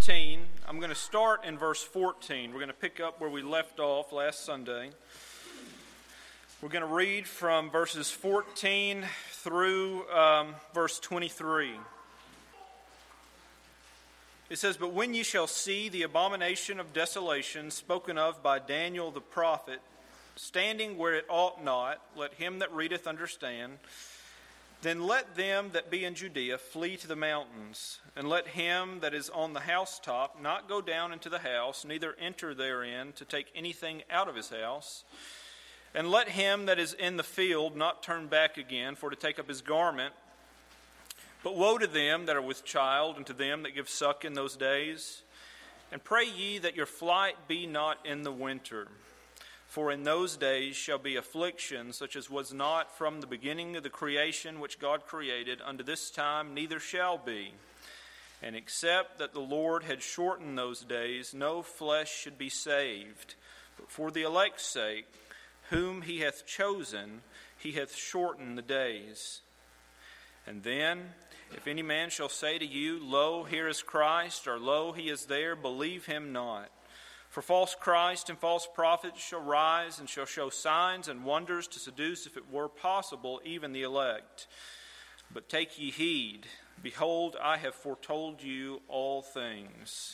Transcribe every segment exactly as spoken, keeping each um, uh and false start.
thirteen. I'm going to start in verse fourteen. We're going to pick up where we left off last Sunday. We're going to read from verses fourteen through um, verse twenty-three. It says, "But when ye shall see the abomination of desolation spoken of by Daniel the prophet, standing where it ought not, let him that readeth understand. Then let them that be in Judea flee to the mountains, and let him that is on the housetop not go down into the house, neither enter therein to take anything out of his house. And let him that is in the field not turn back again for to take up his garment. But woe to them that are with child, and to them that give suck in those days. And pray ye that your flight be not in the winter. For in those days shall be affliction, such as was not from the beginning of the creation which God created unto this time, neither shall be. And except that the Lord had shortened those days, no flesh should be saved. But for the elect's sake, whom he hath chosen, he hath shortened the days. And then, if any man shall say to you, Lo, here is Christ, or Lo, he is there, believe him not. For false Christ and false prophets shall rise, and shall show signs and wonders to seduce, if it were possible, even the elect. But take ye heed, behold, I have foretold you all things."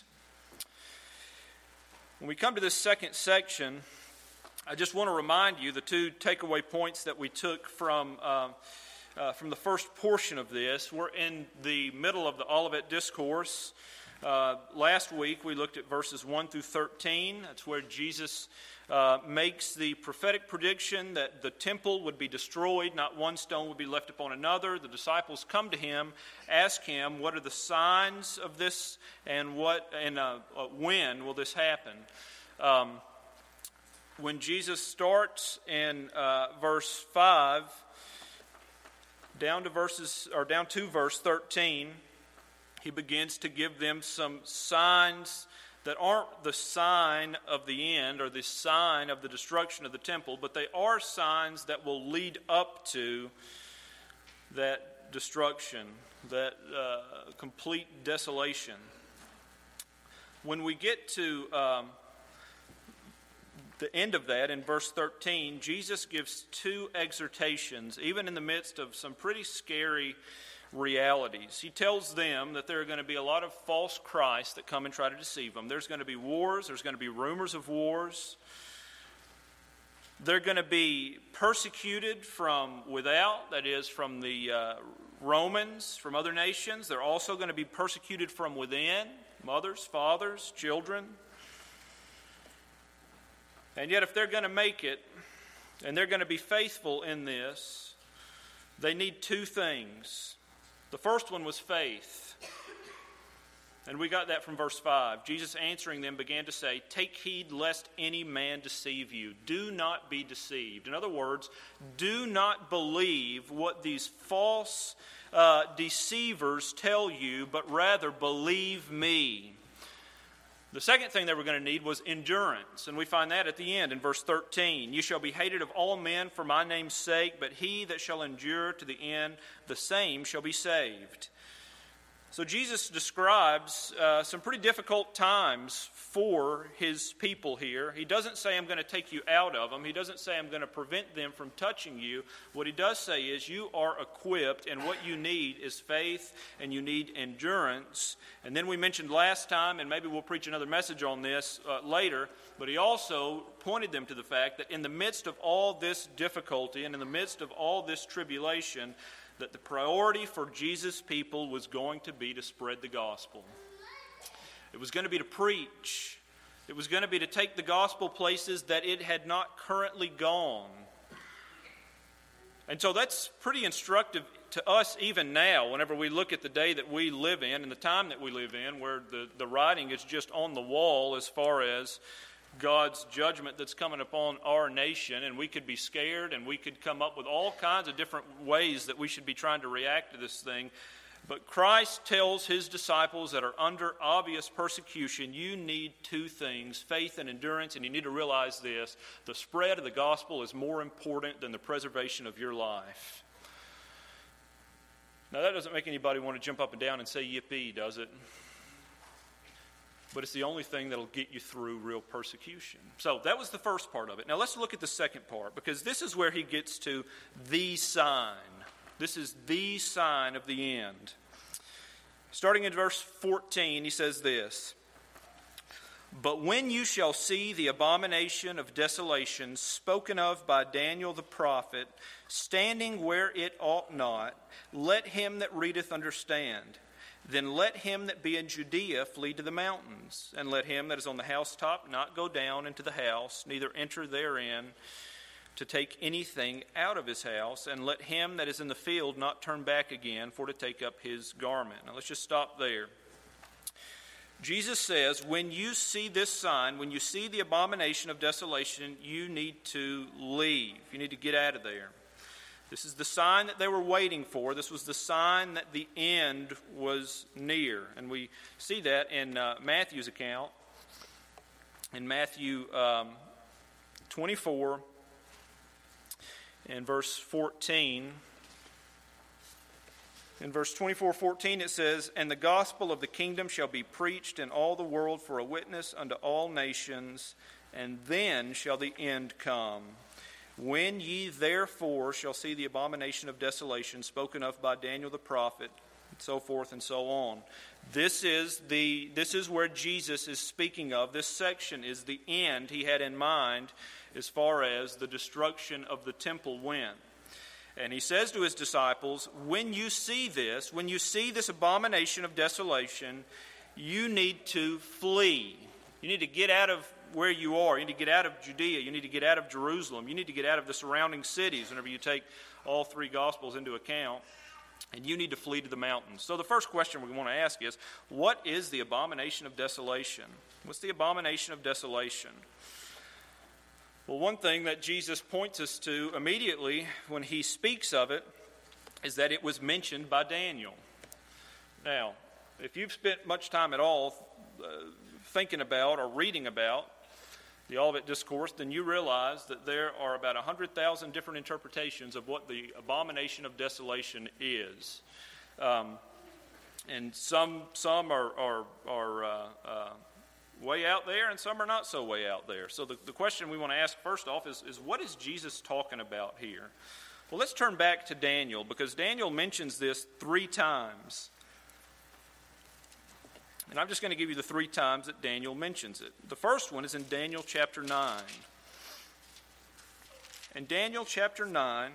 When we come to this second section, I just want to remind you the two takeaway points that we took from uh, uh, from the first portion of this. We're in the middle of the Olivet Discourse. Uh, last week we looked at verses one through thirteen. That's where Jesus uh, makes the prophetic prediction that the temple would be destroyed, not one stone would be left upon another. The disciples come to him, ask him, what are the signs of this, and what and uh, uh, when will this happen? Um, when Jesus starts in uh, verse five, down to verses or down to verse thirteen. He begins to give them some signs that aren't the sign of the end or the sign of the destruction of the temple, but they are signs that will lead up to that destruction, that uh, complete desolation. When we get to um, the end of that in verse thirteen, Jesus gives two exhortations, even in the midst of some pretty scary realities. He tells them that there are going to be a lot of false Christs that come and try to deceive them. There's going to be wars. There's going to be rumors of wars. They're going to be persecuted from without, that is, from the uh, Romans, from other nations. They're also going to be persecuted from within, mothers, fathers, children. And yet if they're going to make it, and they're going to be faithful in this, they need two things. The first one was faith. And we got that from verse five. Jesus answering them began to say, "Take heed lest any man deceive you. Do not be deceived." In other words, do not believe what these false uh, deceivers tell you, but rather believe me. The second thing they were going to need was endurance, and we find that at the end in verse thirteen. "You shall be hated of all men for my name's sake, but he that shall endure to the end, the same shall be saved." So Jesus describes uh, some pretty difficult times for his people here. He doesn't say, "I'm going to take you out of them." He doesn't say, "I'm going to prevent them from touching you." What he does say is, you are equipped, and what you need is faith, and you need endurance. And then we mentioned last time, and maybe we'll preach another message on this uh, later, but he also pointed them to the fact that in the midst of all this difficulty, and in the midst of all this tribulation, that the priority for Jesus' people was going to be to spread the gospel. It was going to be to preach. It was going to be to take the gospel places that it had not currently gone. And so that's pretty instructive to us even now, whenever we look at the day that we live in and the time that we live in, where the, the writing is just on the wall as far as God's judgment that's coming upon our nation, and we could be scared, and we could come up with all kinds of different ways that we should be trying to react to this thing. But Christ tells his disciples that are under obvious persecution, you need two things, faith and endurance, and you need to realize this: the spread of the gospel is more important than the preservation of your life. Now that doesn't make anybody want to jump up and down and say yippee, does it? but it's the only thing that'll get you through real persecution. So that was the first part of it. Now let's look at the second part, because this is where he gets to the sign. This is the sign of the end. Starting in verse fourteen, he says this: "But when you shall see the abomination of desolation spoken of by Daniel the prophet, standing where it ought not, let him that readeth understand. Then let him that be in Judea flee to the mountains, and let him that is on the housetop not go down into the house, neither enter therein to take anything out of his house, and let him that is in the field not turn back again for to take up his garment." Now let's just stop there. Jesus says, when you see this sign, when you see the abomination of desolation, you need to leave. You need to get out of there. This is the sign that they were waiting for. This was the sign that the end was near. And we see that in uh, Matthew's account. In Matthew um, twenty-four, in verse fourteen. In verse twenty-four fourteen it says, "And the gospel of the kingdom shall be preached in all the world for a witness unto all nations, and then shall the end come. When ye therefore shall see the abomination of desolation spoken of by Daniel the prophet," and so forth and so on. This is the this is where Jesus is speaking of. This section is the end he had in mind as far as the destruction of the temple went. And he says to his disciples, when you see this, when you see this abomination of desolation, you need to flee. You need to get out of where you are. You need to get out of Judea. You need to get out of Jerusalem. You need to get out of the surrounding cities whenever you take all three Gospels into account. And you need to flee to the mountains. So the first question we want to ask is, what is the abomination of desolation? What's the abomination of desolation? Well, one thing that Jesus points us to immediately when he speaks of it is that it was mentioned by Daniel. Now, if you've spent much time at all uh, thinking about or reading about the Olivet Discourse, then you realize that there are about one hundred thousand different interpretations of what the abomination of desolation is. Um, and some some are, are, are uh, uh, way out there, and some are not so way out there. So the, the question we want to ask first off is, is, what is Jesus talking about here? Well, let's turn back to Daniel, because Daniel mentions this three times. And I'm just going to give you the three times that Daniel mentions it. The first one is in Daniel chapter nine. In Daniel chapter nine,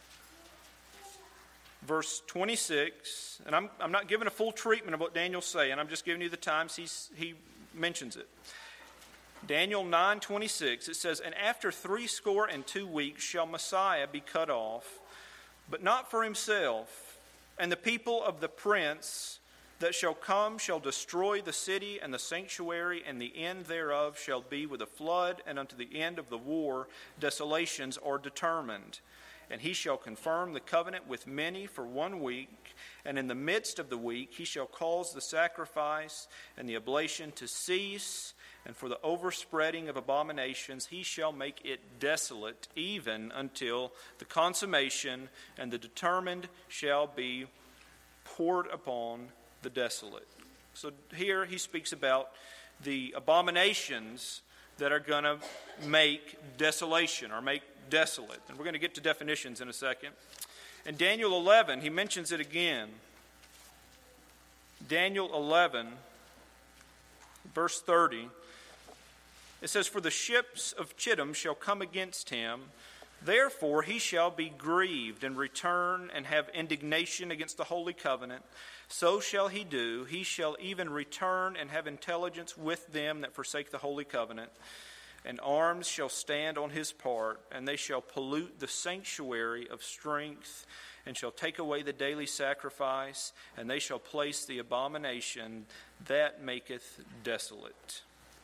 verse twenty-six, and I'm, I'm not giving a full treatment of what Daniel's saying, I'm just giving you the times he's, he mentions it. Daniel nine twenty-six, it says, "And after threescore and two weeks shall Messiah be cut off, but not for himself, and the people of the prince that shall come shall destroy the city and the sanctuary, and the end thereof shall be with a flood, and unto the end of the war desolations are determined. And he shall confirm the covenant with many for one week, and in the midst of the week he shall cause the sacrifice and the oblation to cease, and for the overspreading of abominations he shall make it desolate, even until the consummation, and the determined shall be poured upon the desolate." So here he speaks about the abominations that are going to make desolation or make desolate. And we're going to get to definitions in a second. In Daniel eleven, he mentions it again. Daniel eleven, verse thirty, it says, "For the ships of Chittim shall come against him, therefore he shall be grieved and return and have indignation against the holy covenant. So shall he do. He shall even return and have intelligence with them that forsake the holy covenant. And arms shall stand on his part, and they shall pollute the sanctuary of strength, and shall take away the daily sacrifice, and they shall place the abomination that maketh desolate."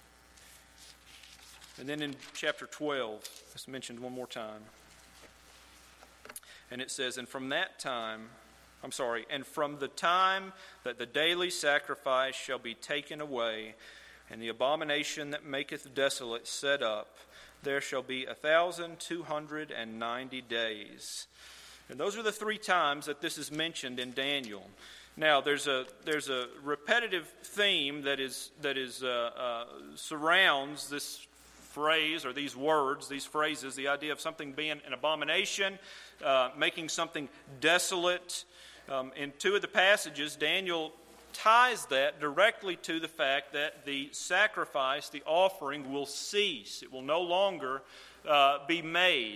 And then in chapter twelve, it's mentioned one more time. And it says, "And from that time, I'm sorry, and from the time that the daily sacrifice shall be taken away, and the abomination that maketh desolate set up, there shall be a thousand two hundred and ninety days." And those are the three times that this is mentioned in Daniel. Now, there's a there's a repetitive theme that is that is uh, uh, surrounds this phrase or these words, these phrases, the idea of something being an abomination, uh, making something desolate. Um, in two of the passages, Daniel ties that directly to the fact that the sacrifice, the offering, will cease. It will no longer uh, be made.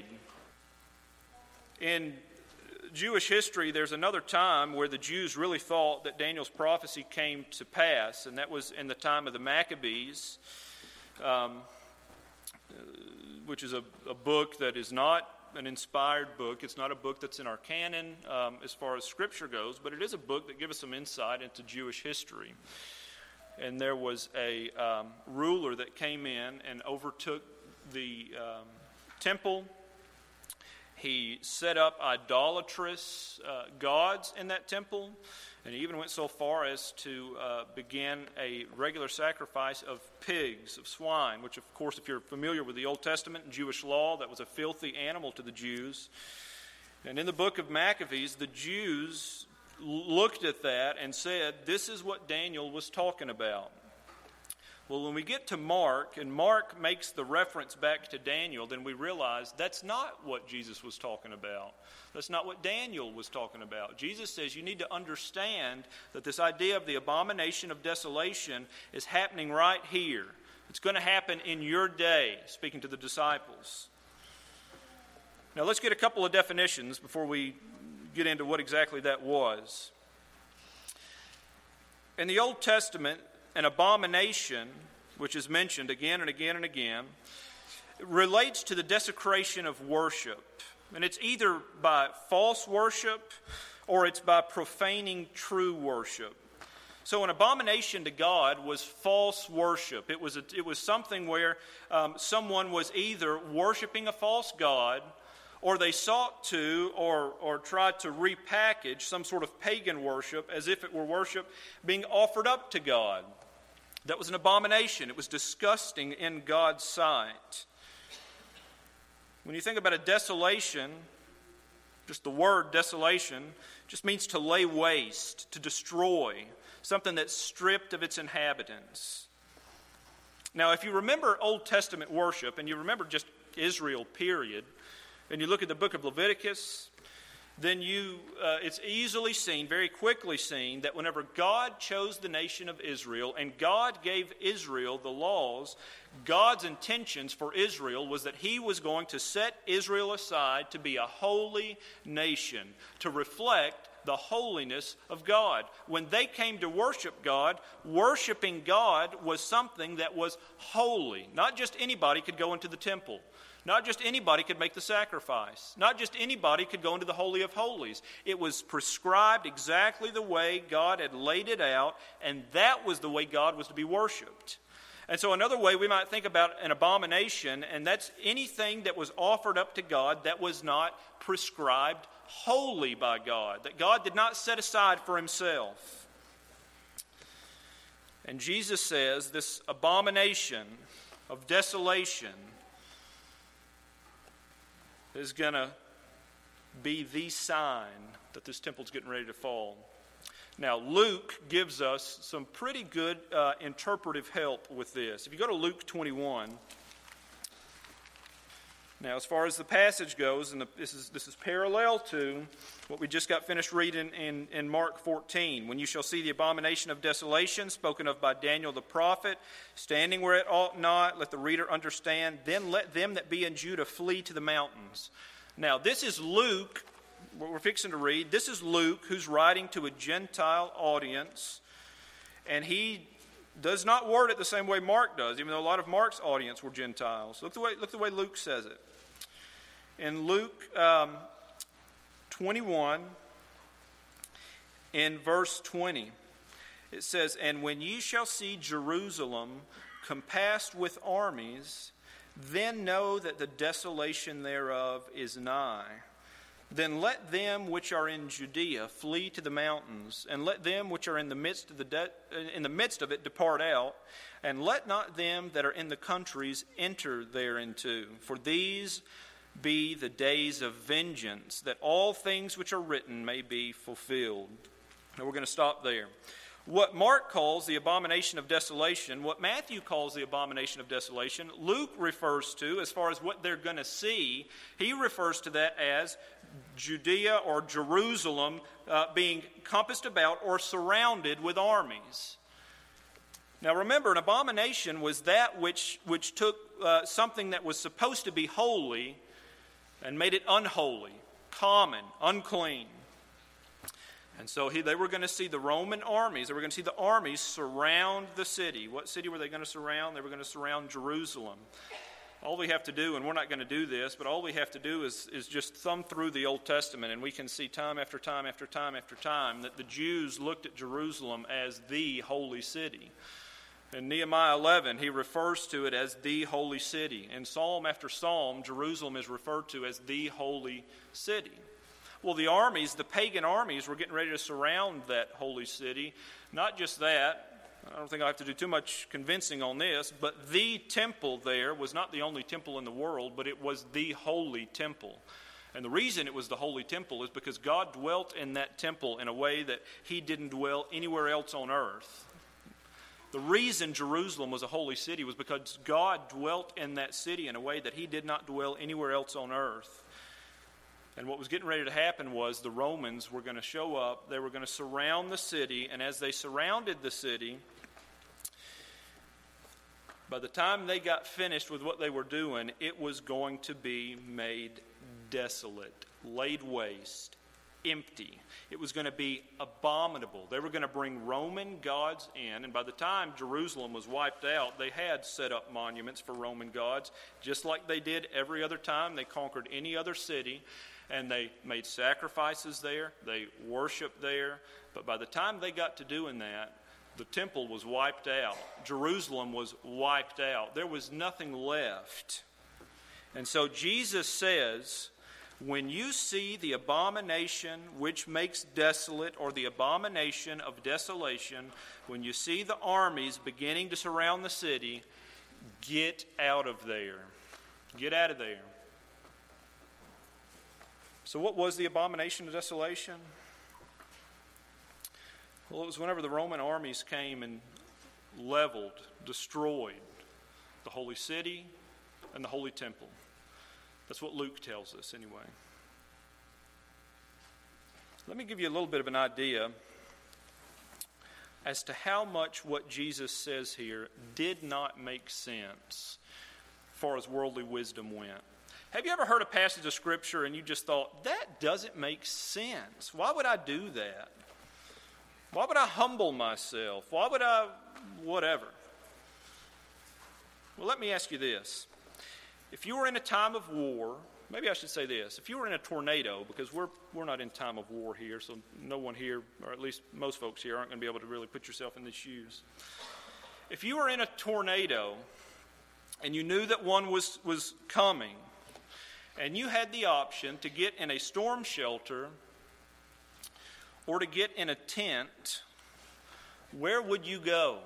In Jewish history, there's another time where the Jews really thought that Daniel's prophecy came to pass, and that was in the time of the Maccabees, um, which is a, a book that is not an inspired book. It's not a book that's in our canon um, as far as Scripture goes, but it is a book that gives us some insight into Jewish history. And there was a um, ruler that came in and overtook the um, temple. He set up idolatrous uh, gods in that temple, and he even went so far as to uh, begin a regular sacrifice of pigs, of swine, which, of course, if you're familiar with the Old Testament and Jewish law, that was a filthy animal to the Jews. And in the book of Maccabees, the Jews looked at that and said, this is what Daniel was talking about. Well, when we get to Mark, and Mark makes the reference back to Daniel, then we realize that's not what Jesus was talking about. That's not what Daniel was talking about. Jesus says you need to understand that this idea of the abomination of desolation is happening right here. It's going to happen in your day, speaking to the disciples. Now, let's get a couple of definitions before we get into what exactly that was. In the Old Testament, an abomination, which is mentioned again and again and again, relates to the desecration of worship. And it's either by false worship or it's by profaning true worship. So an abomination to God was false worship. It was, a, it was something where um, someone was either worshiping a false god, or they sought to or, or tried to repackage some sort of pagan worship as if it were worship being offered up to God. That was an abomination. It was disgusting in God's sight. When you think about a desolation, just the word desolation just means to lay waste, to destroy, something that's stripped of its inhabitants. Now, if you remember Old Testament worship, and you remember just Israel, period, and you look at the book of Leviticus, then you, uh, it's easily seen, very quickly seen, that whenever God chose the nation of Israel and God gave Israel the laws, God's intentions for Israel was that He was going to set Israel aside to be a holy nation, to reflect the holiness of God. When they came to worship God, worshiping God was something that was holy. Not just anybody could go into the temple. Not just anybody could make the sacrifice. Not just anybody could go into the Holy of Holies. It was prescribed exactly the way God had laid it out, and that was the way God was to be worshipped. And so another way we might think about an abomination, and that's anything that was offered up to God that was not prescribed holy by God, that God did not set aside for Himself. And Jesus says this abomination of desolation is going to be the sign that this temple's getting ready to fall. Now, Luke gives us some pretty good uh, interpretive help with this. If you go to Luke twenty-one, now as far as the passage goes, and the, this is this is parallel to what we just got finished reading in, in Mark fourteen. When you shall see the abomination of desolation, spoken of by Daniel the prophet, standing where it ought not, let the reader understand. Then let them that be in Judah flee to the mountains. Now, this is Luke, what we're fixing to read. This is Luke, who's writing to a Gentile audience, and he does not word it the same way Mark does, even though a lot of Mark's audience were Gentiles. Look the way, look the way Luke says it. In Luke um, twenty-one, in verse twenty, it says, "And when ye shall see Jerusalem compassed with armies, then know that the desolation thereof is nigh. Then let them which are in Judea flee to the mountains, and let them which are in the midst of the de- in the midst of it depart out, and let not them that are in the countries enter thereinto. For these be the days of vengeance, that all things which are written may be fulfilled." And we're going to stop there. What Mark calls the abomination of desolation, what Matthew calls the abomination of desolation, Luke refers to, as far as what they're going to see, he refers to that as Judea or Jerusalem uh, being compassed about or surrounded with armies. Now remember, an abomination was that which, which took uh, something that was supposed to be holy and made it unholy, common, unclean. And so he, they were going to see the Roman armies, they were going to see the armies surround the city. What city were they going to surround? They were going to surround Jerusalem. All we have to do, and we're not going to do this, but all we have to do is, is just thumb through the Old Testament, and we can see time after time after time after time that the Jews looked at Jerusalem as the holy city. In Nehemiah eleven, he refers to it as the holy city. In Psalm after Psalm, Jerusalem is referred to as the holy city. Well, the armies, the pagan armies, were getting ready to surround that holy city. Not just that, I don't think I have to do too much convincing on this, but the temple there was not the only temple in the world, but it was the holy temple. And the reason it was the holy temple is because God dwelt in that temple in a way that he didn't dwell anywhere else on earth. The reason Jerusalem was a holy city was because God dwelt in that city in a way that he did not dwell anywhere else on earth. And what was getting ready to happen was the Romans were going to show up, they were going to surround the city, and as they surrounded the city, by the time they got finished with what they were doing, it was going to be made desolate, laid waste, empty. It was going to be abominable. They were going to bring Roman gods in, and by the time Jerusalem was wiped out, they had set up monuments for Roman gods, just like they did every other time they conquered any other city, and they made sacrifices there, they worshiped there, but by the time they got to doing that, the temple was wiped out. Jerusalem was wiped out. There was nothing left. And so Jesus says, when you see the abomination which makes desolate, or the abomination of desolation, when you see the armies beginning to surround the city, get out of there. Get out of there. So what was the abomination of desolation? Well, it was whenever the Roman armies came and leveled, destroyed the holy city and the holy temple. That's what Luke tells us anyway. Let me give you a little bit of an idea as to how much what Jesus says here did not make sense as far as worldly wisdom went. Have you ever heard a passage of Scripture and you just thought, that doesn't make sense? Why would I do that? Why would I humble myself? Why would I whatever? Well, let me ask you this. If you were in a time of war, maybe I should say this. If you were in a tornado, because we're we're not in time of war here, so no one here, or at least most folks here, aren't going to be able to really put yourself in these shoes. If you were in a tornado and you knew that one was, was coming, and you had the option to get in a storm shelter or to get in a tent, where would you go?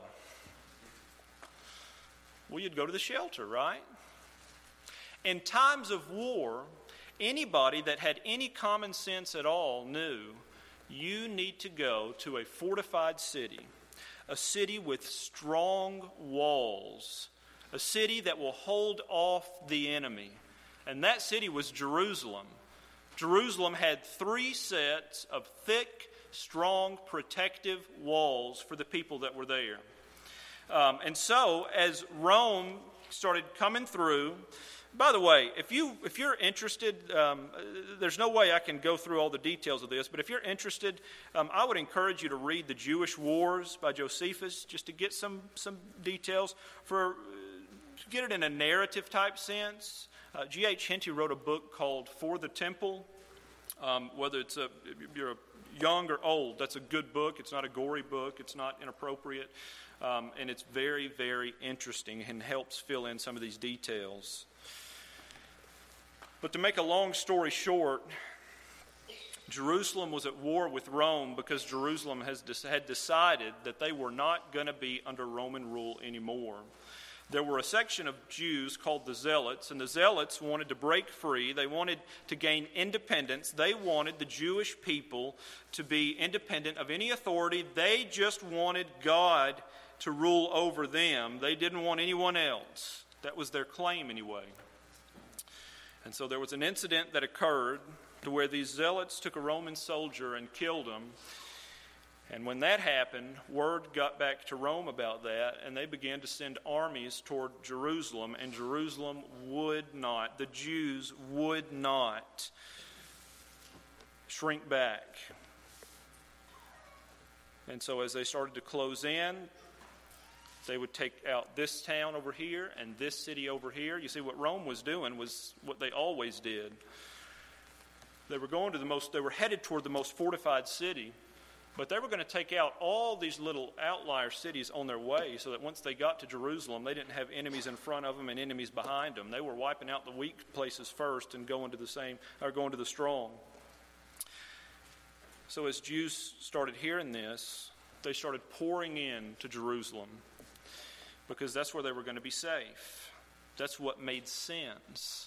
Well, you'd go to the shelter, right? In times of war, anybody that had any common sense at all knew you need to go to a fortified city, a city with strong walls, a city that will hold off the enemy. And that city was Jerusalem. Jerusalem had three sets of thick, strong, protective walls for the people that were there. Um, and so, as Rome started coming through, by the way, if, you, if you're interested, um, there's no way I can go through all the details of this, but if you're interested, um, I would encourage you to read The Jewish Wars by Josephus, just to get some, some details, for to get it in a narrative-type sense. Uh, G H Henty wrote a book called For the Temple. Um, whether it's a, you're a young or old, that's a good book. It's not a gory book. It's not inappropriate. Um, and it's very, very interesting and helps fill in some of these details. But to make a long story short, Jerusalem was at war with Rome because Jerusalem has had decided that they were not going to be under Roman rule anymore. there were a section of Jews called the Zealots, and the Zealots wanted to break free. They wanted to gain independence. They wanted the Jewish people to be independent of any authority. They just wanted God to rule over them. They didn't want anyone else. That was their claim anyway. And so there was an incident that occurred to where these Zealots took a Roman soldier and killed him. And when that happened, word got back to Rome about that, and they began to send armies toward Jerusalem, and Jerusalem would not, the Jews would not shrink back. And so as they started to close in, they would take out this town over here and this city over here. You see, what Rome was doing was what they always did. They were going to the most, they were headed toward the most fortified city. But they were going to take out all these little outlier cities on their way so that once they got to Jerusalem, they didn't have enemies in front of them and enemies behind them. They were wiping out the weak places first and going to the same, or going to the strong. So as Jews started hearing this, they started pouring in to Jerusalem because that's where they were going to be safe. That's what made sense.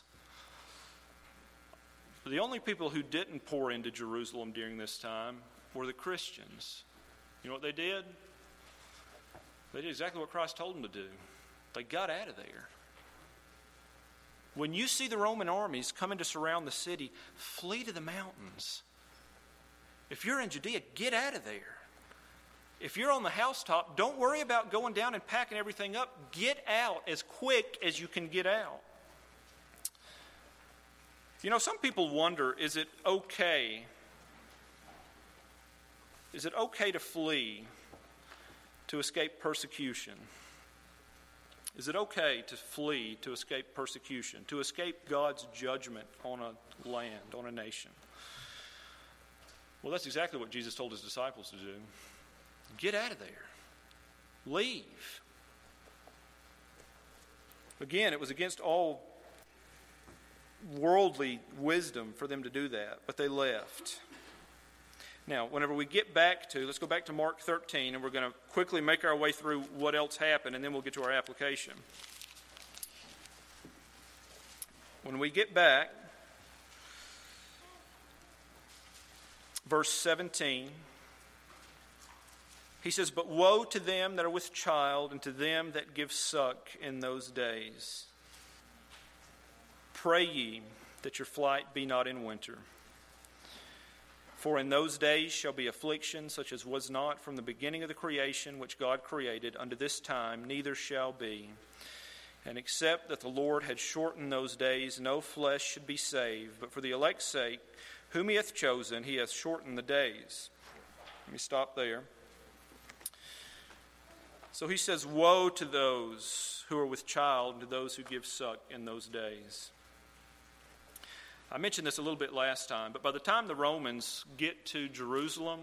The only people who didn't pour into Jerusalem during this time were the Christians. You know what they did? They did exactly what Christ told them to do. They got out of there. When you see the Roman armies coming to surround the city, flee to the mountains. If you're in Judea, get out of there. If you're on the housetop, don't worry about going down and packing everything up. Get out as quick as you can get out. You know, some people wonder, is it okay Is it okay to flee to escape persecution? Is it okay to flee to escape persecution, to escape God's judgment on a land, on a nation? Well, that's exactly what Jesus told his disciples to do. Get out of there. Leave. Again, it was against all worldly wisdom for them to do that, but they left. Now, whenever we get back to, let's go back to Mark thirteen, and we're going to quickly make our way through what else happened, and then we'll get to our application. When we get back, verse seventeen, he says, "But woe to them that are with child, and to them that give suck in those days. Pray ye that your flight be not in winter. For in those days shall be affliction, such as was not from the beginning of the creation which God created unto this time, neither shall be. And except that the Lord had shortened those days, no flesh should be saved. But for the elect's sake, whom he hath chosen, he hath shortened the days." Let me stop there. So he says, woe to those who are with child, and to those who give suck in those days. I mentioned this a little bit last time, but by the time the Romans get to Jerusalem,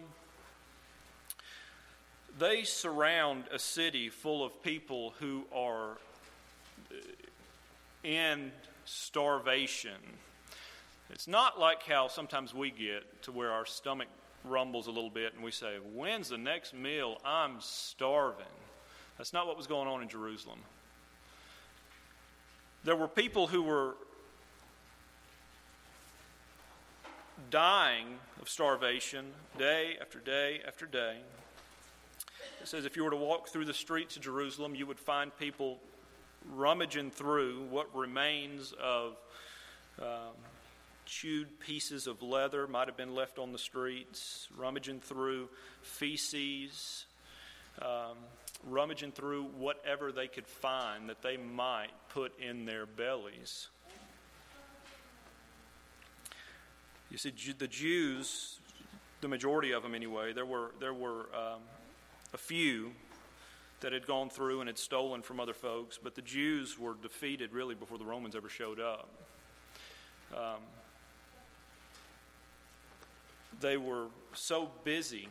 they surround a city full of people who are in starvation. It's not like how sometimes we get to where our stomach rumbles a little bit and we say, when's the next meal? I'm starving. That's not what was going on in Jerusalem. There were people who were dying of starvation day after day after day. It says if you were to walk through the streets of Jerusalem, you would find people rummaging through what remains of um, chewed pieces of leather might have been left on the streets, rummaging through feces, um, rummaging through whatever they could find that they might put in their bellies. You see, the Jews, the majority of them anyway, there were there were um, a few that had gone through and had stolen from other folks, but the Jews were defeated really before the Romans ever showed up. Um, they were so busy,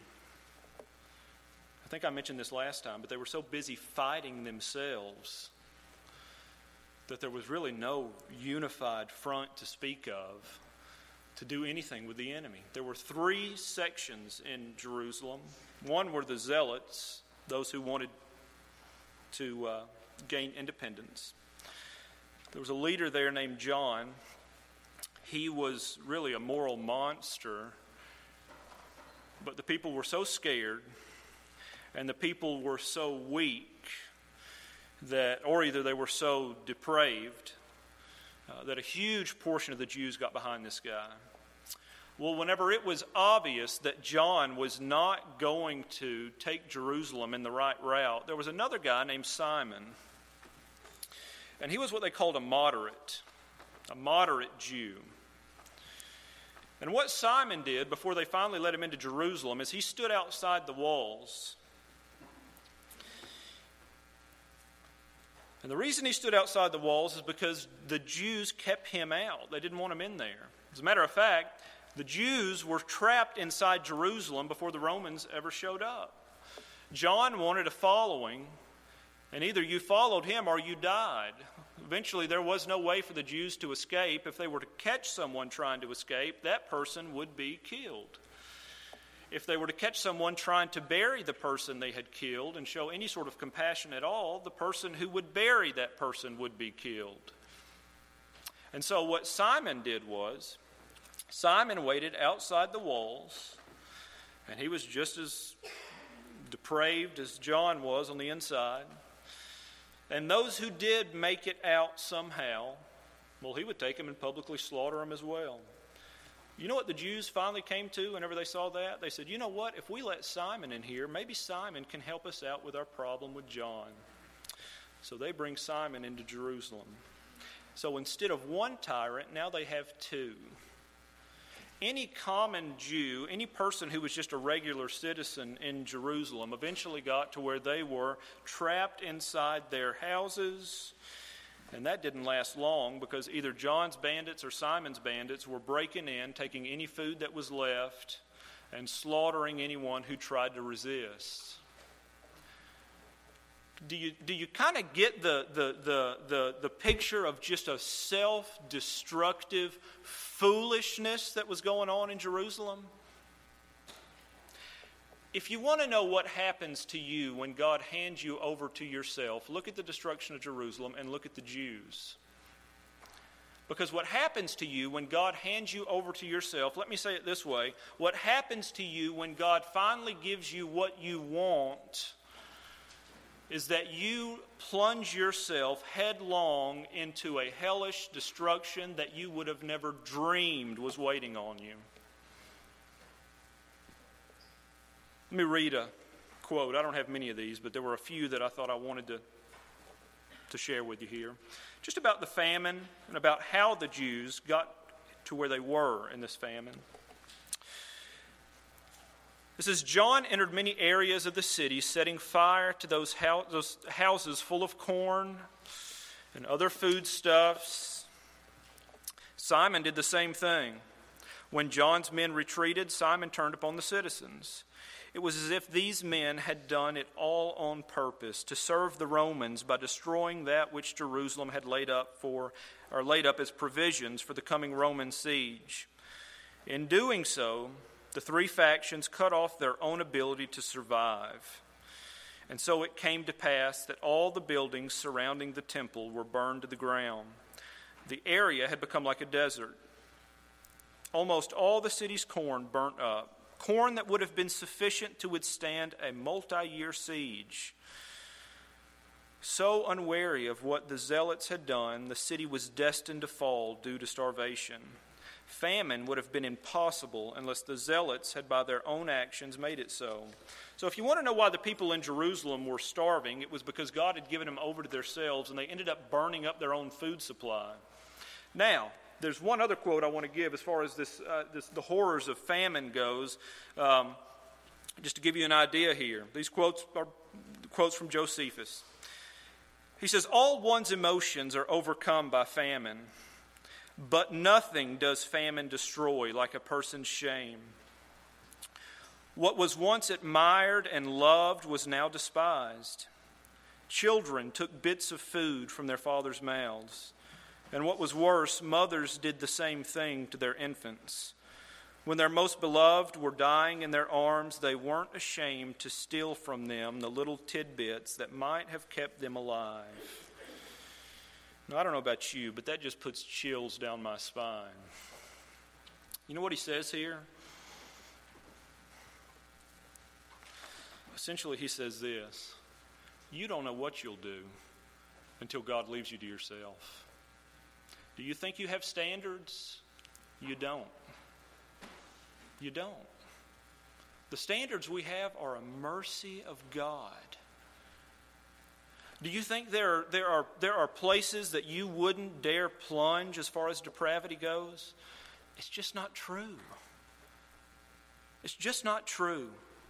I think I mentioned this last time, but they were so busy fighting themselves that there was really no unified front to speak of to do anything with the enemy. There were three sections in Jerusalem. One were the Zealots, those who wanted to uh, gain independence. There was a leader there named John. He was really a moral monster, but the people were so scared and the people were so weak that, or either they were so depraved, uh, that a huge portion of the Jews got behind this guy. Well, whenever it was obvious that John was not going to take Jerusalem in the right route, there was another guy named Simon. And he was what they called a moderate, a moderate Jew. And what Simon did before they finally let him into Jerusalem is he stood outside the walls. And the reason he stood outside the walls is because the Jews kept him out. They didn't want him in there. As a matter of fact, the Jews were trapped inside Jerusalem before the Romans ever showed up. John wanted a following, and either you followed him or you died. Eventually, there was no way for the Jews to escape. If they were to catch someone trying to escape, that person would be killed. If they were to catch someone trying to bury the person they had killed and show any sort of compassion at all, the person who would bury that person would be killed. And so what Simon did was, Simon waited outside the walls, and he was just as depraved as John was on the inside. And those who did make it out somehow, well, he would take them and publicly slaughter them as well. You know what the Jews finally came to whenever they saw that? They said, you know what, if we let Simon in here, maybe Simon can help us out with our problem with John. So they bring Simon into Jerusalem. So instead of one tyrant, now they have two. Any common Jew, any person who was just a regular citizen in Jerusalem, eventually got to where they were trapped inside their houses. And that didn't last long because either John's bandits or Simon's bandits were breaking in, taking any food that was left, and slaughtering anyone who tried to resist. Do you do you kind of get the, the, the, the, the picture of just a self-destructive foolishness that was going on in Jerusalem? If you want to know what happens to you when God hands you over to yourself, look at the destruction of Jerusalem and look at the Jews. Because what happens to you when God hands you over to yourself, let me say it this way, what happens to you when God finally gives you what you want is that you plunge yourself headlong into a hellish destruction that you would have never dreamed was waiting on you. Let me read a quote. I don't have many of these, but there were a few that I thought I wanted to, to share with you here. Just about the famine and about how the Jews got to where they were in this famine. It says, John entered many areas of the city, setting fire to those, house, those houses full of corn and other foodstuffs. Simon did the same thing. When John's men retreated, Simon turned upon the citizens. It was as if these men had done it all on purpose, to serve the Romans by destroying that which Jerusalem had laid up for, or laid up as provisions for the coming Roman siege. In doing so, the three factions cut off their own ability to survive. And so it came to pass that all the buildings surrounding the temple were burned to the ground. The area had become like a desert. Almost all the city's corn burnt up, corn that would have been sufficient to withstand a multi-year siege. So unwary of what the zealots had done, the city was destined to fall due to starvation. Famine would have been impossible unless the zealots had by their own actions made it so. So if you want to know why the people in Jerusalem were starving, it was because God had given them over to themselves and they ended up burning up their own food supply. Now, there's one other quote I want to give as far as this, uh, this the horrors of famine goes. Um, just to give you an idea here. These quotes are quotes from Josephus. He says, all one's emotions are overcome by famine. But nothing does famine destroy like a person's shame. What was once admired and loved was now despised. Children took bits of food from their fathers' mouths. And what was worse, mothers did the same thing to their infants. When their most beloved were dying in their arms, they weren't ashamed to steal from them the little tidbits that might have kept them alive. Now, I don't know about you, but that just puts chills down my spine. You know what he says here? Essentially, he says this: you don't know what you'll do until God leaves you to yourself. Do you think you have standards? You don't. You don't. The standards we have are a mercy of God. Do you think there are, there are, there are places that you wouldn't dare plunge as far as depravity goes? It's just not true. It's just not true.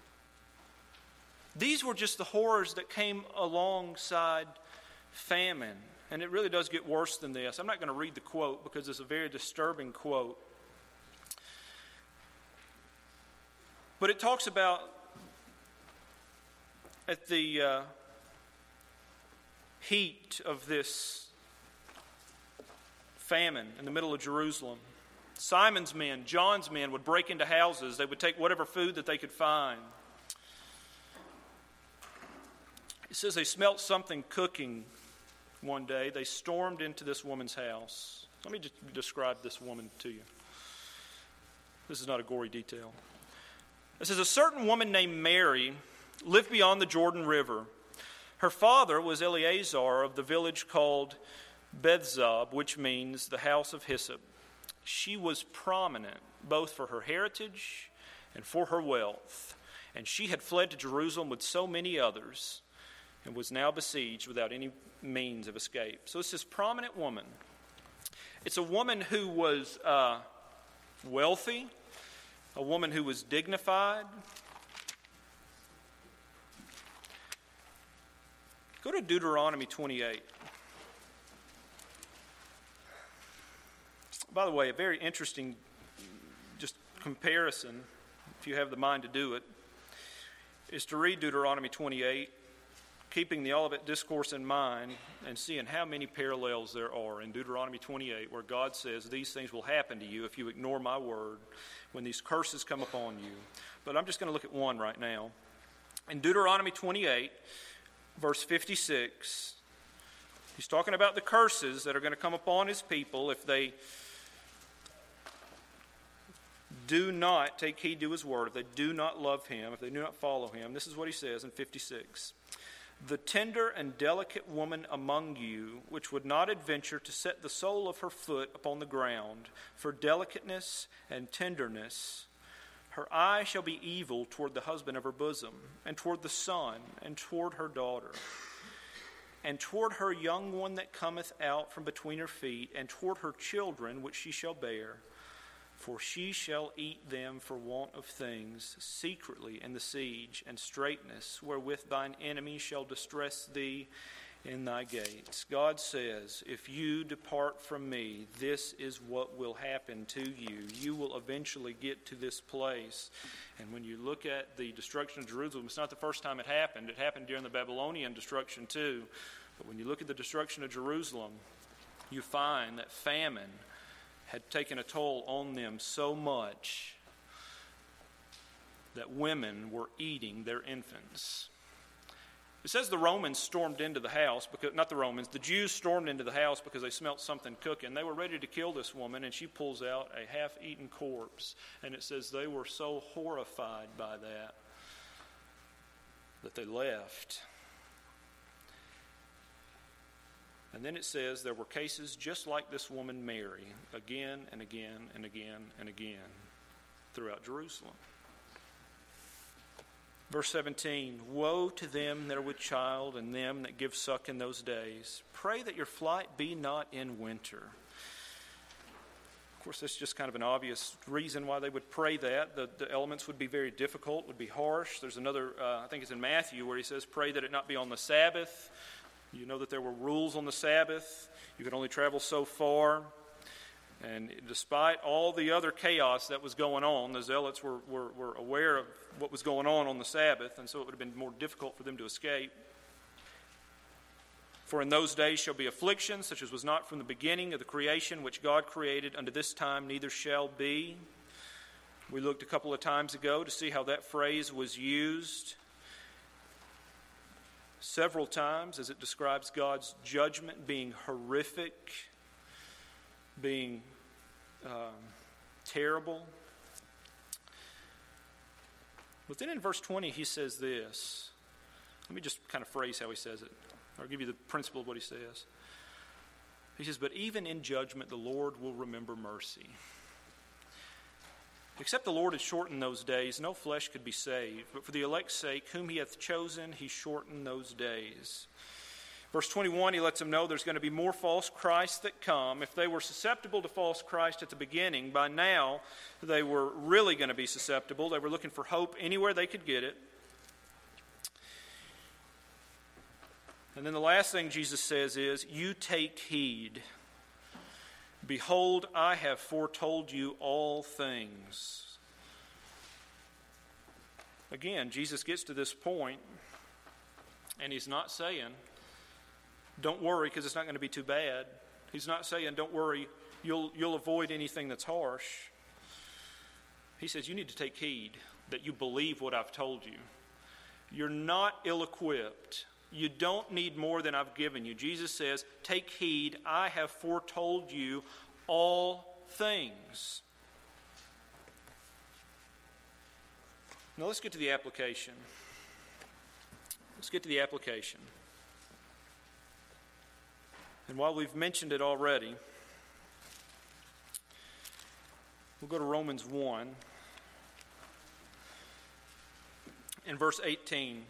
These were just the horrors that came alongside famine. And it really does get worse than this. I'm not going to read the quote because it's a very disturbing quote. But it talks about at the uh, heat of this famine in the middle of Jerusalem, Simon's men, John's men would break into houses. They would take whatever food that they could find. It says they smelt something cooking one day. They stormed into this woman's house. Let me just describe this woman to you. This is not a gory detail. It says, a certain woman named Mary lived beyond the Jordan River. Her father was Eleazar of the village called Bethzab, which means the house of hyssop. She was prominent both for her heritage and for her wealth, and she had fled to Jerusalem with so many others and was now besieged without any means of escape. So it's this prominent woman. It's a woman who was uh, wealthy, a woman who was dignified. Go to Deuteronomy twenty-eight. By the way, a very interesting just comparison, if you have the mind to do it, is to read Deuteronomy twenty-eight, keeping the Olivet Discourse in mind and seeing how many parallels there are in Deuteronomy twenty-eight, where God says these things will happen to you if you ignore my word, when these curses come upon you. But I'm just going to look at one right now. In Deuteronomy twenty-eight, verse fifty-six, he's talking about the curses that are going to come upon his people if they do not take heed to his word, if they do not love him, if they do not follow him. This is what he says in fifty-six. The tender and delicate woman among you, which would not adventure to set the sole of her foot upon the ground, for delicateness and tenderness, her eye shall be evil toward the husband of her bosom, and toward the son, and toward her daughter, and toward her young one that cometh out from between her feet, and toward her children which she shall bear. For she shall eat them for want of things, secretly in the siege and straitness, wherewith thine enemy shall distress thee in thy gates. God says, if you depart from me, this is what will happen to you. You will eventually get to this place. And when you look at the destruction of Jerusalem, it's not the first time it happened. It happened during the Babylonian destruction too. But when you look at the destruction of Jerusalem, you find that famine had taken a toll on them so much that women were eating their infants. It says the Romans stormed into the house, because not the Romans, the Jews stormed into the house because they smelt something cooking. They were ready to kill this woman, and she pulls out a half-eaten corpse. And it says they were so horrified by that that they left. And then it says there were cases just like this woman Mary, again and again and again and again throughout Jerusalem. Verse seventeen, woe to them that are with child and them that give suck in those days. Pray that your flight be not in winter. Of course, that's just kind of an obvious reason why they would pray that. The, the elements would be very difficult, would be harsh. There's another, uh, I think it's in Matthew, where he says, pray that it not be on the Sabbath. You know that there were rules on the Sabbath. You could only travel so far. And despite all the other chaos that was going on, the Zealots were, were, were aware of what was going on on the Sabbath, and so it would have been more difficult for them to escape. For in those days shall be affliction, such as was not from the beginning of the creation which God created unto this time, neither shall be. We looked a couple of times ago to see how that phrase was used several times as it describes God's judgment being horrific, being um, terrible. But then in verse twenty, he says this. Let me just kind of phrase how he says it. I'll give you the principle of what he says. He says, but even in judgment, the Lord will remember mercy. Except the Lord had shortened those days, no flesh could be saved. But for the elect's sake, whom he hath chosen, he shortened those days. Verse twenty-one, he lets them know there's going to be more false Christs that come. If they were susceptible to false Christ at the beginning, by now they were really going to be susceptible. They were looking for hope anywhere they could get it. And then the last thing Jesus says is, you take heed. Behold, I have foretold you all things. Again, Jesus gets to this point, and he's not saying, don't worry because it's not going to be too bad. He's not saying, don't worry, you'll, you'll avoid anything that's harsh. He says, you need to take heed that you believe what I've told you. You're not ill-equipped. You don't need more than I've given you. Jesus says, take heed, I have foretold you all things. Now let's get to the application. Let's get to the application. And while we've mentioned it already, we'll go to Romans one in verse eighteen.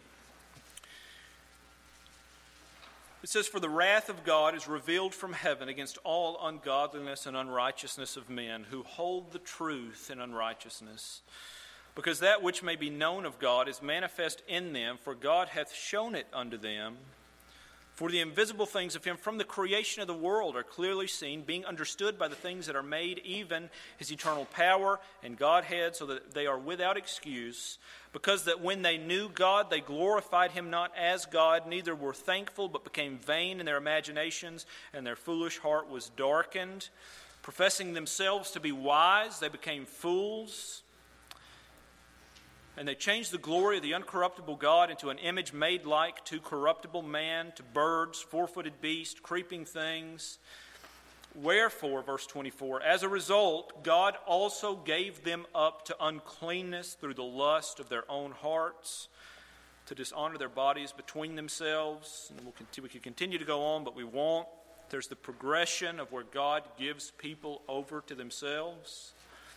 It says, for the wrath of God is revealed from heaven against all ungodliness and unrighteousness of men who hold the truth in unrighteousness. Because that which may be known of God is manifest in them, for God hath shown it unto them. For the invisible things of him from the creation of the world are clearly seen, being understood by the things that are made, even his eternal power and Godhead, so that they are without excuse. Because that when they knew God, they glorified him not as God, neither were thankful, but became vain in their imaginations, and their foolish heart was darkened. Professing themselves to be wise, they became fools. And they changed the glory of the uncorruptible God into an image made like to corruptible man, to birds, four-footed beasts, creeping things. Wherefore, verse twenty-four, as a result, God also gave them up to uncleanness through the lust of their own hearts, to dishonor their bodies between themselves. And we'll continue, we can continue to go on, but we won't. There's the progression of where God gives people over to themselves.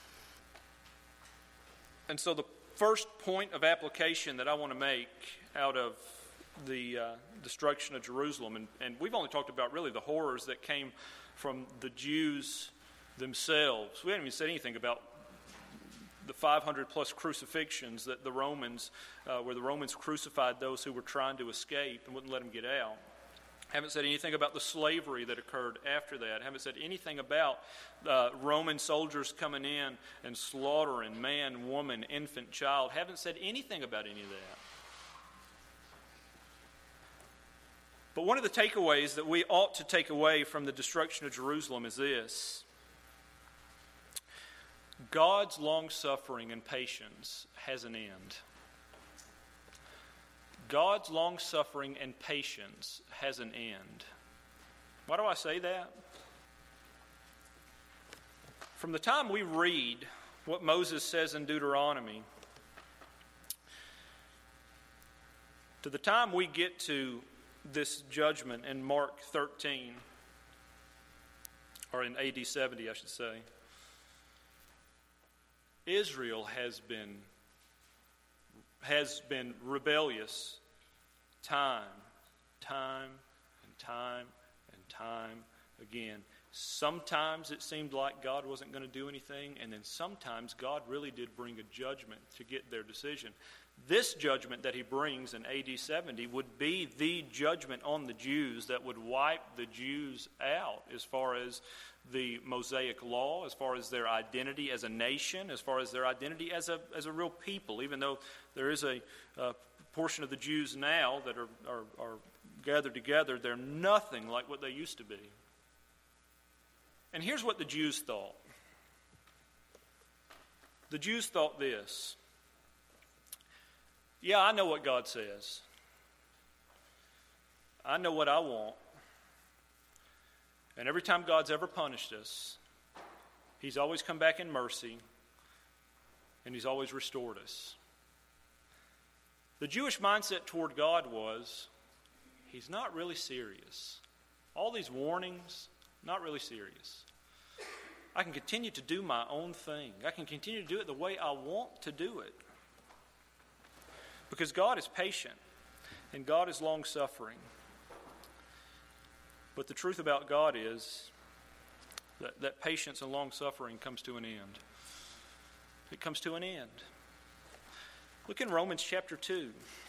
And so the first point of application that I want to make out of the uh, destruction of Jerusalem, and, and we've only talked about really the horrors that came from the Jews themselves. We haven't even said anything about the five hundred plus crucifixions that the Romans, uh, where the Romans crucified those who were trying to escape and wouldn't let them get out. Haven't said anything about the slavery that occurred after that. Haven't said anything about uh, Roman soldiers coming in and slaughtering man, woman, infant, child. Haven't said anything about any of that. But one of the takeaways that we ought to take away from the destruction of Jerusalem is this. God's long-suffering and patience has an end. God's long-suffering and patience has an end. Why do I say that? From the time we read what Moses says in Deuteronomy to the time we get to this judgment in Mark thirteen, or in A D seventy, I should say, Israel has been has been rebellious time, time, and time, and time again. Sometimes it seemed like God wasn't going to do anything, and then sometimes God really did bring a judgment to get their decision. This judgment that he brings in A D seventy would be the judgment on the Jews that would wipe the Jews out as far as the Mosaic law, as far as their identity as a nation, as far as their identity as a as a real people, even though there is a, a portion of the Jews now that are, are, are gathered together, they're nothing like what they used to be. And here's what the Jews thought. The Jews thought this: yeah, I know what God says. I know what I want. And every time God's ever punished us, He's always come back in mercy, and He's always restored us. The Jewish mindset toward God was, He's not really serious. All these warnings, not really serious. I can continue to do my own thing. I can continue to do it the way I want to do it. Because God is patient, and God is long-suffering. But the truth about God is that, that patience and long-suffering comes to an end. It comes to an end. Look in Romans chapter two.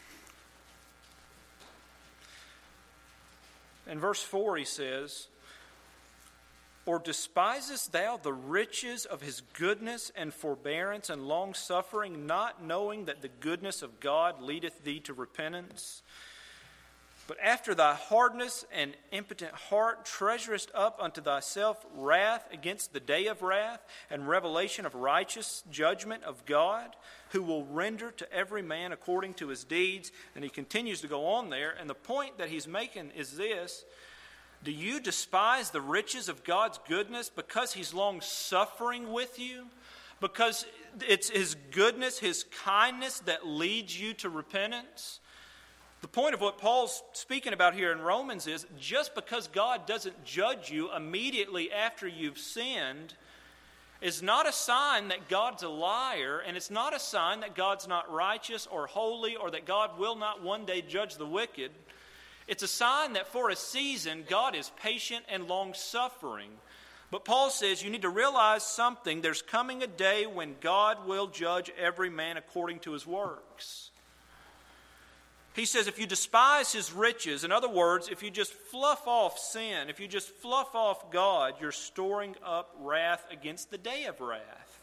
In verse four he says, "Or despisest thou the riches of his goodness and forbearance and long-suffering, not knowing that the goodness of God leadeth thee to repentance? But after thy hardness and impotent heart treasurest up unto thyself wrath against the day of wrath and revelation of righteous judgment of God, who will render to every man according to his deeds." And he continues to go on there. And the point that he's making is this: do you despise the riches of God's goodness because He's long-suffering with you? Because it's His goodness, His kindness that leads you to repentance? The point of what Paul's speaking about here in Romans is, just because God doesn't judge you immediately after you've sinned is not a sign that God's a liar, and it's not a sign that God's not righteous or holy, or that God will not one day judge the wicked. It's a sign that for a season, God is patient and long-suffering. But Paul says you need to realize something. There's coming a day when God will judge every man according to his works. He says if you despise His riches, in other words, if you just fluff off sin, if you just fluff off God, you're storing up wrath against the day of wrath.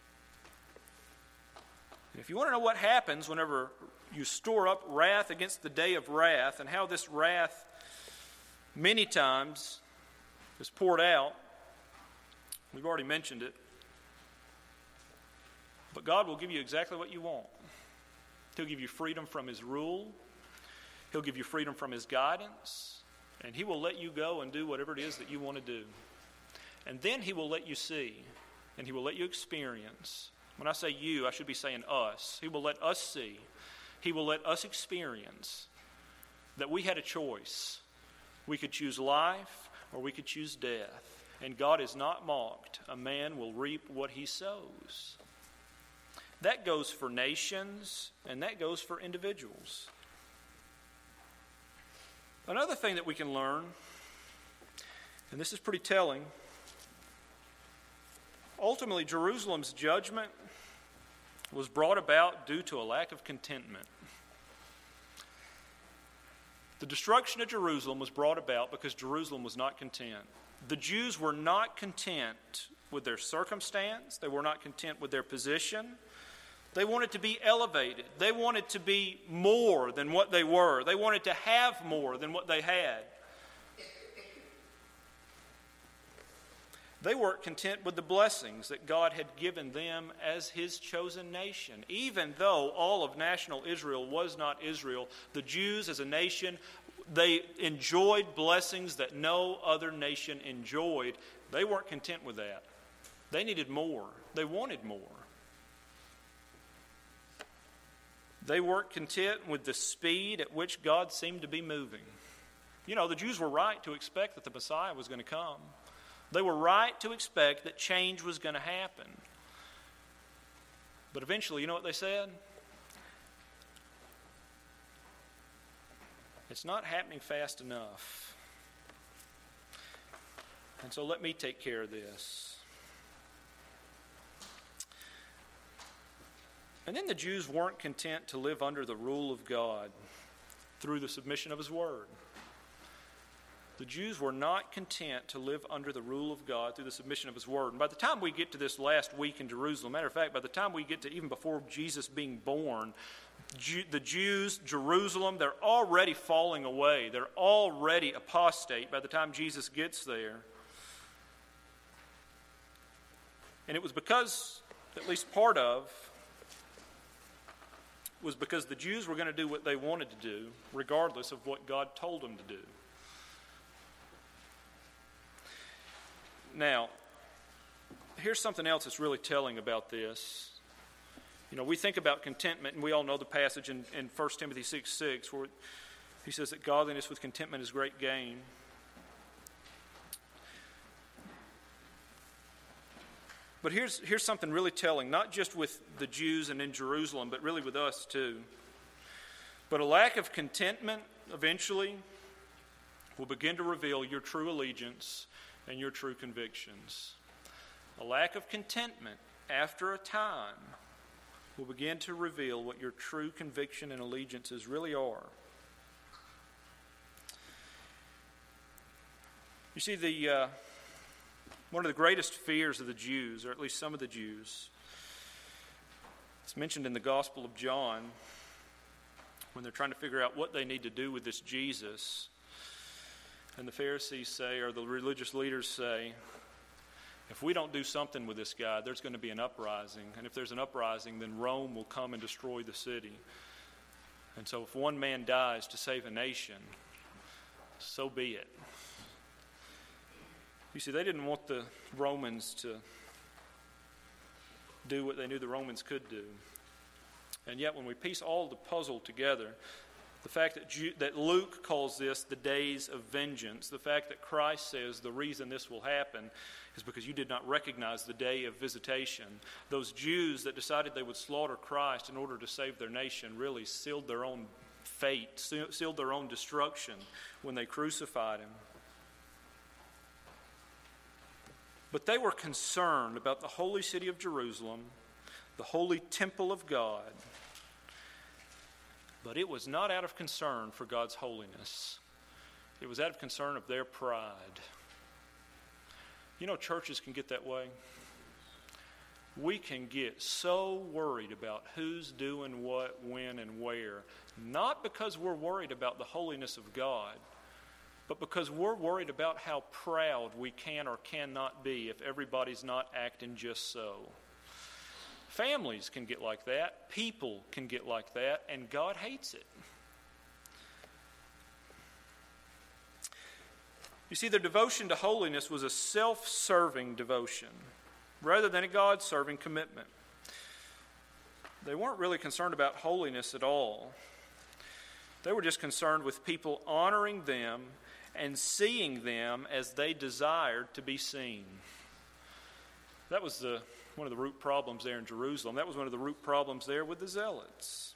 And if you want to know what happens whenever you store up wrath against the day of wrath, and how this wrath many times is poured out, we've already mentioned it. But God will give you exactly what you want. He'll give you freedom from His rule. He'll give you freedom from His guidance. And He will let you go and do whatever it is that you want to do. And then He will let you see, and He will let you experience. When I say you, I should be saying us. He will let us see. He will let us experience that we had a choice. We could choose life or we could choose death. And God is not mocked. A man will reap what he sows. That goes for nations, and that goes for individuals. Another thing that we can learn, and this is pretty telling, ultimately Jerusalem's judgment was brought about due to a lack of contentment. The destruction of Jerusalem was brought about because Jerusalem was not content. The Jews were not content with their circumstance. They were not content with their position. They wanted to be elevated. They wanted to be more than what they were. They wanted to have more than what they had. They weren't content with the blessings that God had given them as His chosen nation. Even though all of national Israel was not Israel, the Jews as a nation, they enjoyed blessings that no other nation enjoyed. They weren't content with that. They needed more. They wanted more. They weren't content with the speed at which God seemed to be moving. You know, the Jews were right to expect that the Messiah was going to come. They were right to expect that change was going to happen. But eventually, you know what they said? It's not happening fast enough. And so let me take care of this. And then the Jews weren't content to live under the rule of God through the submission of His Word. The Jews were not content to live under the rule of God through the submission of His Word. And by the time we get to this last week in Jerusalem, matter of fact, by the time we get to even before Jesus being born, Jew, the Jews, Jerusalem, they're already falling away. They're already apostate by the time Jesus gets there. And it was because at least part of, was because the Jews were going to do what they wanted to do, regardless of what God told them to do. Now, here's something else that's really telling about this. You know, we think about contentment, and we all know the passage in, in First Timothy six six, where he says that godliness with contentment is great gain. But here's, here's something really telling, not just with the Jews and in Jerusalem, but really with us too. But a lack of contentment eventually will begin to reveal your true allegiance and your true convictions. A lack of contentment, after a time, will begin to reveal what your true conviction and allegiances really are. You see, the uh, one of the greatest fears of the Jews, or at least some of the Jews, it's mentioned in the Gospel of John when they're trying to figure out what they need to do with this Jesus. And the Pharisees say, or the religious leaders say, if we don't do something with this guy, there's going to be an uprising. And if there's an uprising, then Rome will come and destroy the city. And so if one man dies to save a nation, so be it. You see, they didn't want the Romans to do what they knew the Romans could do. And yet when we piece all the puzzle together, the fact that, Ju- that Luke calls this the days of vengeance, the fact that Christ says the reason this will happen is because you did not recognize the day of visitation. Those Jews that decided they would slaughter Christ in order to save their nation really sealed their own fate, sealed their own destruction when they crucified him. But they were concerned about the holy city of Jerusalem, the holy temple of God. But it was not out of concern for God's holiness. It was out of concern of their pride. You know, churches can get that way. We can get so worried about who's doing what, when, and where, not because we're worried about the holiness of God, but because we're worried about how proud we can or cannot be if everybody's not acting just so. Families can get like that. People can get like that. And God hates it. You see, their devotion to holiness was a self-serving devotion rather than a God-serving commitment. They weren't really concerned about holiness at all. They were just concerned with people honoring them and seeing them as they desired to be seen. That was the, one of the root problems there in Jerusalem. That was one of the root problems there with the Zealots.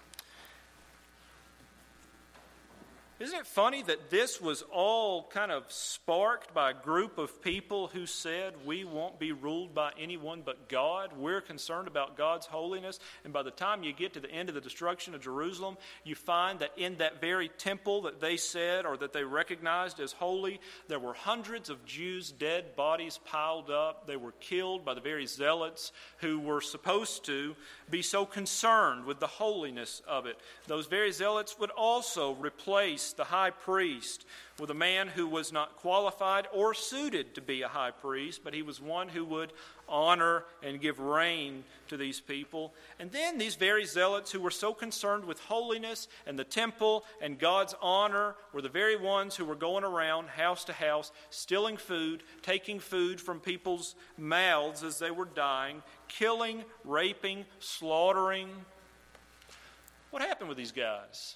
Isn't it funny that this was all kind of sparked by a group of people who said, we won't be ruled by anyone but God. We're concerned about God's holiness. And by the time you get to the end of the destruction of Jerusalem, you find that in that very temple that they said or that they recognized as holy, there were hundreds of Jews' dead bodies piled up. They were killed by the very zealots who were supposed to be so concerned with the holiness of it. Those very zealots would also replace the high priest with a man who was not qualified or suited to be a high priest, but he was one who would honor and give reign to these people. And then these very zealots who were so concerned with holiness and the temple and God's honor were the very ones who were going around house to house, stealing food, taking food from people's mouths as they were dying, killing, raping, slaughtering. What happened with these guys?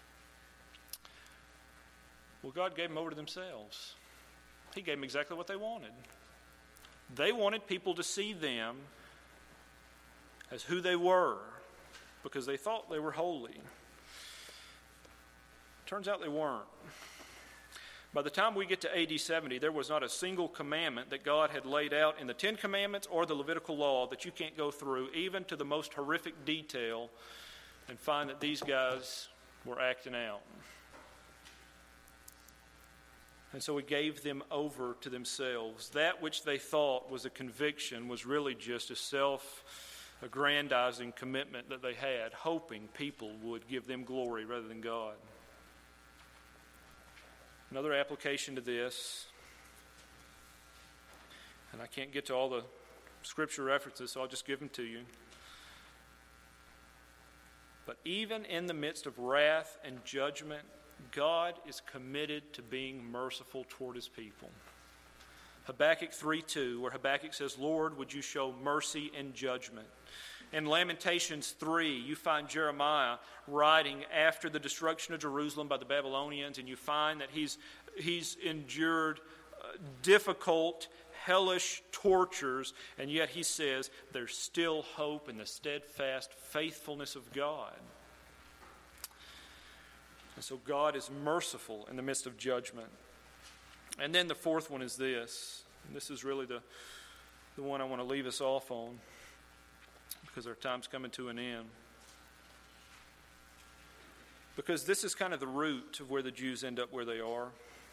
Well, God gave them over to themselves. He gave them exactly what they wanted. They wanted people to see them as who they were because they thought they were holy. Turns out they weren't. By the time we get to A D seventy, there was not a single commandment that God had laid out in the Ten Commandments or the Levitical Law that you can't go through, even to the most horrific detail, and find that these guys were acting out. And so he gave them over to themselves. That which they thought was a conviction was really just a self-aggrandizing commitment that they had, hoping people would give them glory rather than God. Another application to this, and I can't get to all the scripture references, so I'll just give them to you. But even in the midst of wrath and judgment, God is committed to being merciful toward his people. Habakkuk three two, where Habakkuk says, Lord, would you show mercy and judgment? In Lamentations three, you find Jeremiah writing after the destruction of Jerusalem by the Babylonians, and you find that he's, he's endured uh, difficult, hellish tortures, and yet he says there's still hope in the steadfast faithfulness of God. And so God is merciful in the midst of judgment. And then the fourth one is this. And this is really the, the one I want to leave us off on, because our time's coming to an end. Because this is kind of the root of where the Jews end up where they are.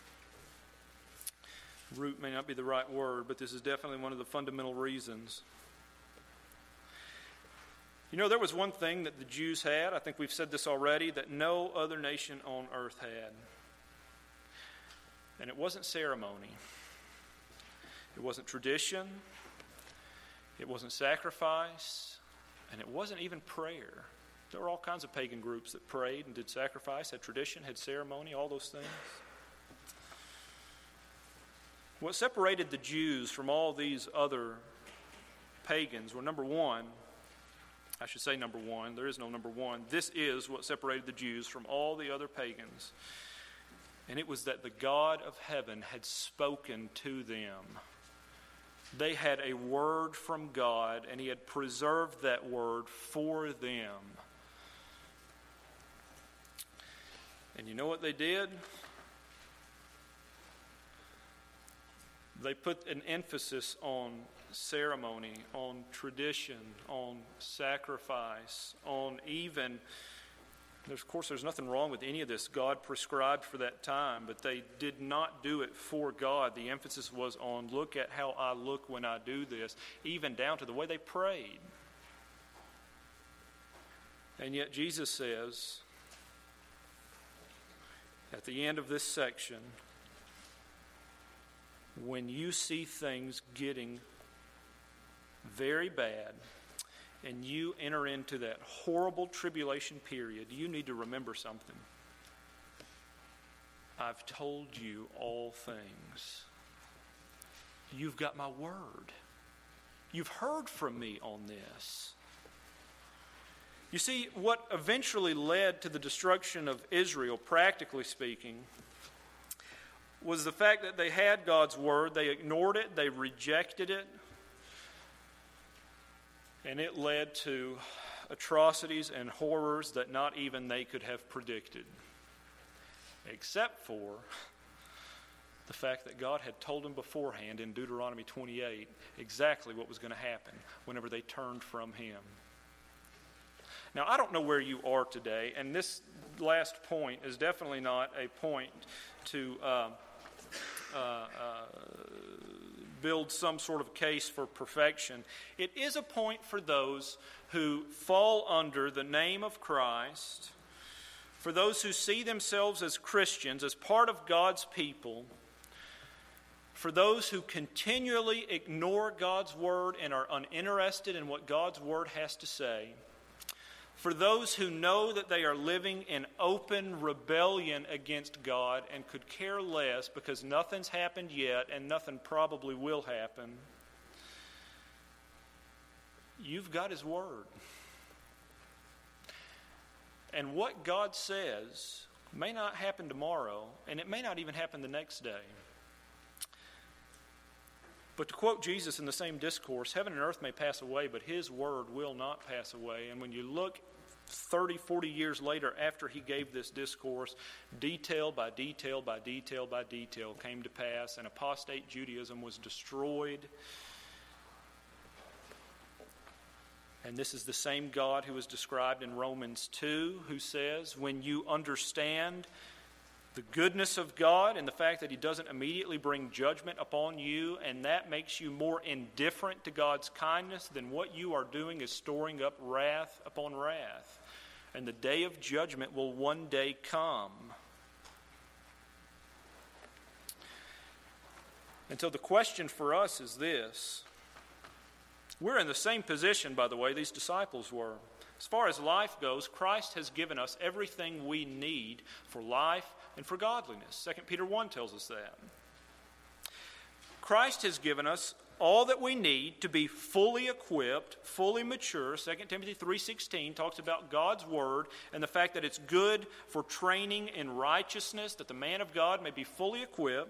Root may not be the right word, but this is definitely one of the fundamental reasons. You know, there was one thing that the Jews had, I think we've said this already, that no other nation on earth had. And it wasn't ceremony. It wasn't tradition. It wasn't sacrifice. And it wasn't even prayer. There were all kinds of pagan groups that prayed and did sacrifice, had tradition, had ceremony, all those things. What separated the Jews from all these other pagans were, number one, I should say number one, there is no number one. This is what separated the Jews from all the other pagans. And it was that the God of heaven had spoken to them. They had a word from God, and he had preserved that word for them. And you know what they did? They put an emphasis on ceremony, on tradition, on sacrifice, on even, there's, of course, there's nothing wrong with any of this. God prescribed for that time, but they did not do it for God. The emphasis was on, look at how I look when I do this, even down to the way they prayed. And yet Jesus says, at the end of this section, when you see things getting very bad and you enter into that horrible tribulation period, you need to remember something. I've told you all things. You've got my word. You've heard from me on this. You see, what eventually led to the destruction of Israel, practically speaking, was the fact that they had God's word, they ignored it, they rejected it, and it led to atrocities and horrors that not even they could have predicted, except for the fact that God had told them beforehand in Deuteronomy twenty-eight exactly what was going to happen whenever they turned from him. Now, I don't know where you are today, and this last point is definitely not a point to uh, uh, uh, build some sort of case for perfection. It is a point for those who fall under the name of Christ, for those who see themselves as Christians, as part of God's people, for those who continually ignore God's word and are uninterested in what God's word has to say, for those who know that they are living in open rebellion against God and could care less because nothing's happened yet and nothing probably will happen, you've got his word. And what God says may not happen tomorrow, and it may not even happen the next day. But to quote Jesus in the same discourse, heaven and earth may pass away, but his word will not pass away. And when you look thirty, forty years later after he gave this discourse, detail by detail by detail by detail came to pass, and apostate Judaism was destroyed. And this is the same God who is described in Romans two, who says, when you understand the goodness of God and the fact that he doesn't immediately bring judgment upon you, and that makes you more indifferent to God's kindness, then what you are doing is storing up wrath upon wrath. And the day of judgment will one day come. And so the question for us is this: We're in the same position, by the way, these disciples were. As far as life goes, Christ has given us everything we need for life and for godliness. Second Peter one tells us that. Christ has given us all that we need to be fully equipped, fully mature. Second Timothy three sixteen talks about God's Word and the fact that it's good for training in righteousness, that the man of God may be fully equipped.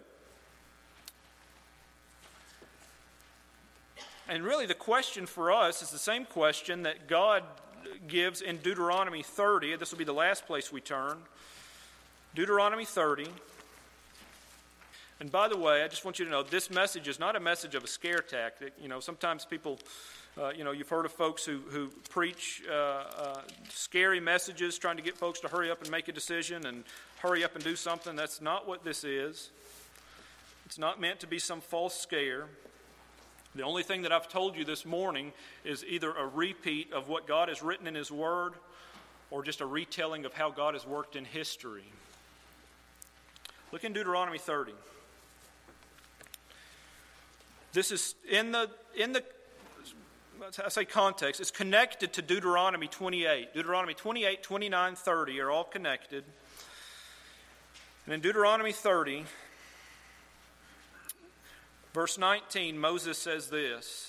And really the question for us is the same question that God gives in Deuteronomy thirty. This will be the last place we turn. Deuteronomy thirty. And by the way, I just want you to know, this message is not a message of a scare tactic. You know, sometimes people, uh, you know, you've heard of folks who, who preach uh, uh, scary messages, trying to get folks to hurry up and make a decision and hurry up and do something. That's not what this is. It's not meant to be some false scare. The only thing that I've told you this morning is either a repeat of what God has written in His Word or just a retelling of how God has worked in history. Look in Deuteronomy thirty. This is in the, in the, I say context, it's connected to Deuteronomy twenty-eight. Deuteronomy twenty-eight, twenty-nine, thirty are all connected. And in Deuteronomy thirty, verse nineteen, Moses says this: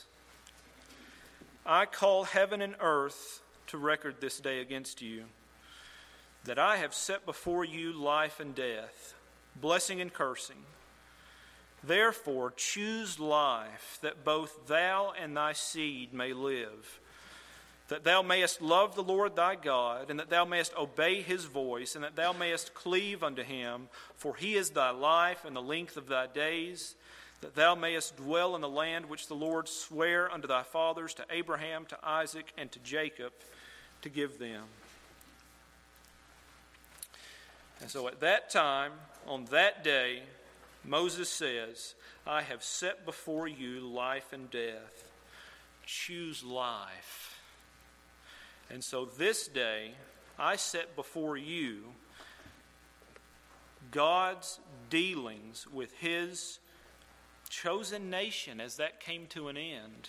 I call heaven and earth to record this day against you, that I have set before you life and death, blessing and cursing. Therefore choose life, that both thou and thy seed may live, that thou mayest love the Lord thy God, and that thou mayest obey His voice, and that thou mayest cleave unto Him, for He is thy life and the length of thy days, that thou mayest dwell in the land which the Lord sware unto thy fathers, to Abraham, to Isaac, and to Jacob, to give them. And so at that time, on that day, Moses says, I have set before you life and death. Choose life. And so this day, I set before you God's dealings with His chosen nation as that came to an end.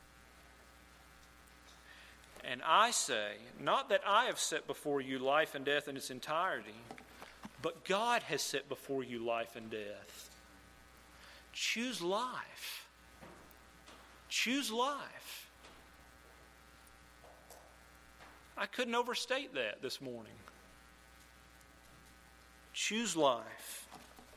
And I say, not that I have set before you life and death in its entirety, but God has set before you life and death. Choose life. Choose life. I couldn't overstate that this morning. Choose life.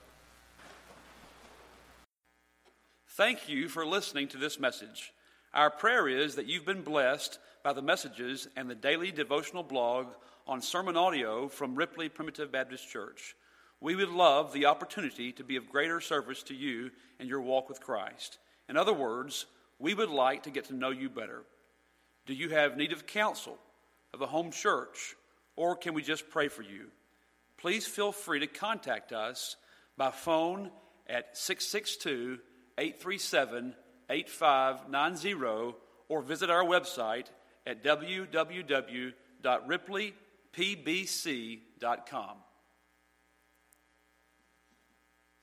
Thank you for listening to this message. Our prayer is that you've been blessed by the messages and the daily devotional blog on sermon audio from Ripley Primitive Baptist Church. We would love the opportunity to be of greater service to you in your walk with Christ. In other words, we would like to get to know you better. Do you have need of counsel, of a home church, or can we just pray for you? Please feel free to contact us by phone at six six two, eight three seven, eight five nine zero or visit our website at w w w dot ripley p b c dot com.